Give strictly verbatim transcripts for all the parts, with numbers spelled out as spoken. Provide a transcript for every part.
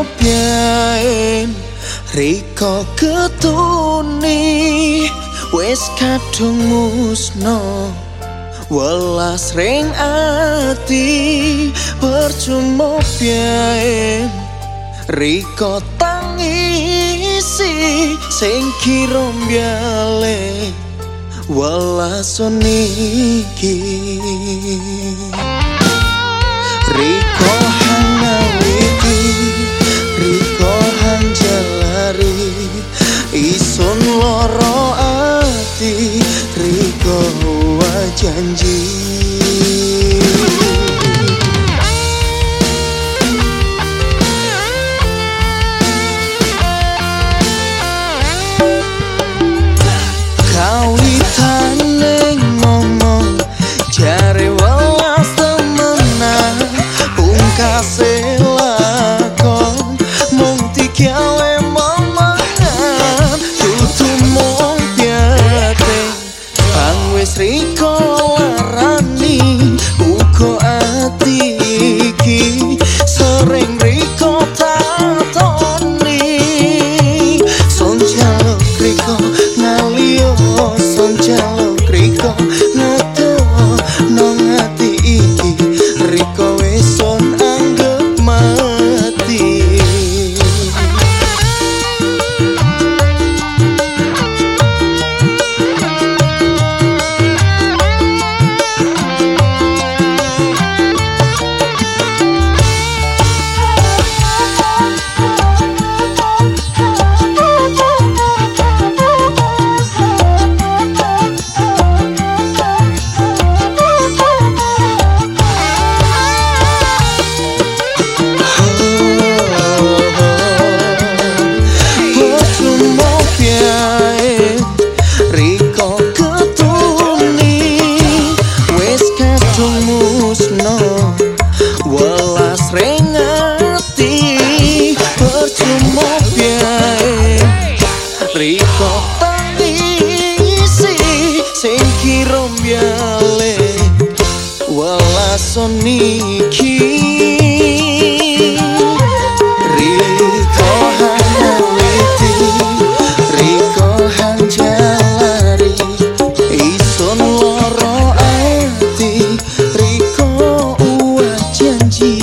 biyen riko ketuni wis kadung musna welas ring ati percuma biyen riko tangisi sing kira mbyale welas niki riko hanawiti riko hanjalari isun loro ati riko wajanji kawitane ngomong jare welas temenan pungkase lakon mung digawe momongan dudu mung piate bang wis riko larani uga ati iki sering riko tatoni son jaluk riko ngalio son jaluk riko ngato nang ati iki riko wis son anggap mati welas rengati percuma biyen riko tangisi sing kira mbyale welas niki riko hanawiti riko hanjalari isun loro ati riko janji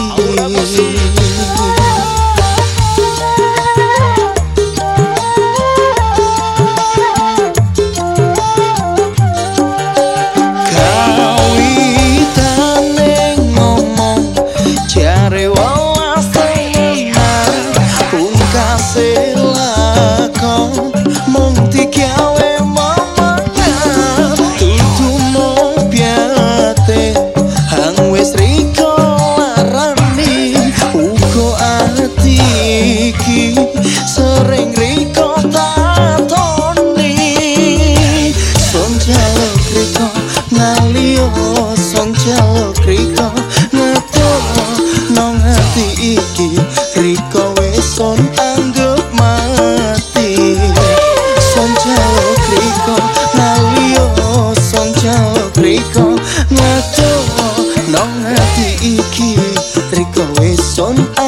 kawitane ngomong jare welas temenan pungkase lakon mung digawe momongan dudu mung piate hang wis riko iki sering riko tatoni son jaluk riko ngalio son jaluk riko ngato nang ati iki riko wis son anggap mati son jaluk riko ngalio son jaluk riko ngato nang ati iki riko wis son